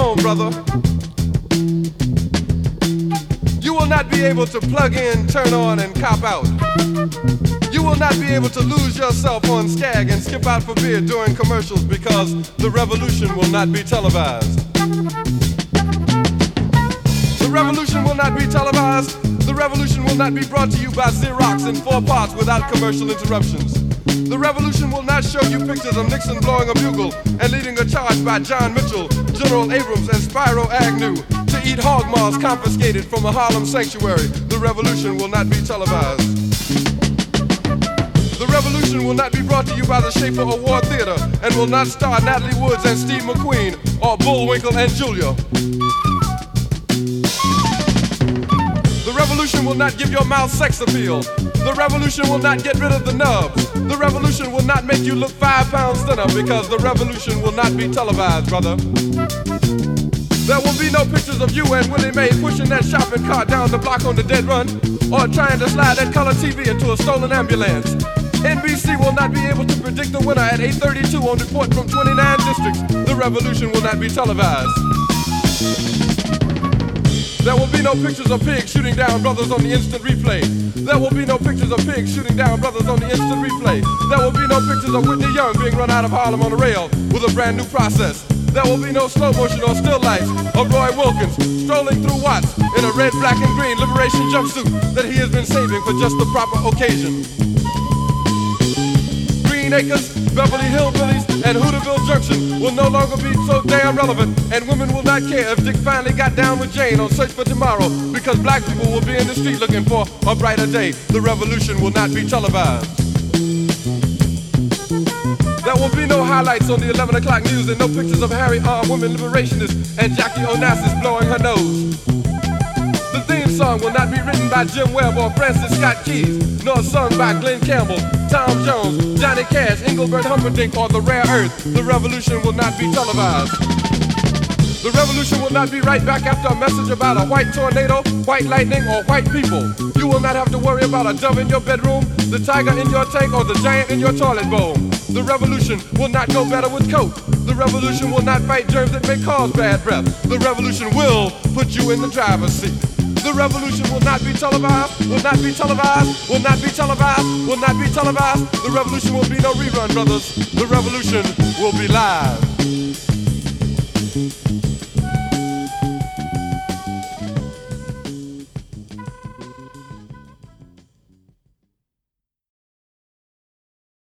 home, brother. You will not be able to plug in, turn on, and cop out. You will not be able to lose yourself on Skag and skip out for beer during commercials because the revolution will not be televised. The revolution will not be televised. The revolution will not be brought to you by Xerox in 4 parts without commercial interruptions. The revolution will not show you pictures of Nixon blowing a bugle and leading a charge by John Mitchell, General Abrams, and Spyro Agnew to eat hog maws confiscated from a Harlem sanctuary. The revolution will not be televised. The revolution will not be brought to you by the Schaefer Award Theater and will not star Natalie Woods and Steve McQueen or Bullwinkle and Julia. The revolution will not give your mouth sex appeal. The revolution will not get rid of the nubs. The revolution will not make you look 5 pounds thinner because the revolution will not be televised, brother. There will be no pictures of you and Willie Mae pushing that shopping cart down the block on the dead run or trying to slide that color TV into a stolen ambulance. NBC will not be able to predict the winner at 8:32 on report from 29 districts. The revolution will not be televised. There will be no pictures of pigs shooting down brothers on the instant replay. There will be no pictures of pigs shooting down brothers on the instant replay. There will be no pictures of Whitney Young being run out of Harlem on a rail with a brand new process. There will be no slow motion or still lights of Roy Wilkins strolling through Watts in a red, black, and green liberation jumpsuit that he has been saving for just the proper occasion. Green Acres, Beverly Hillbillies, and Hooterville Junction will no longer be so damn relevant, and women will not care if Dick finally got down with Jane on Search for Tomorrow because black people will be in the street looking for a brighter day. The revolution will not be televised. There will be no highlights on the 11 o'clock news and no pictures of Harry armed women liberationists and Jackie Onassis blowing her nose. The theme song will not be written by Jim Webb or Francis Scott Keys, nor sung by Glenn Campbell, Tom Jones, Johnny Cash, Engelbert Humperdinck, or The Rare Earth. The revolution will not be televised. The revolution will not be right back after a message about a white tornado, white lightning, or white people. You will not have to worry about a dove in your bedroom, the tiger in your tank, or the giant in your toilet bowl. The revolution will not go better with coke. The revolution will not fight germs that may cause bad breath. The revolution will put you in the driver's seat. The revolution will not be televised, will not be televised, will not be televised, will not be televised. The revolution will be no rerun, brothers. The revolution will be live.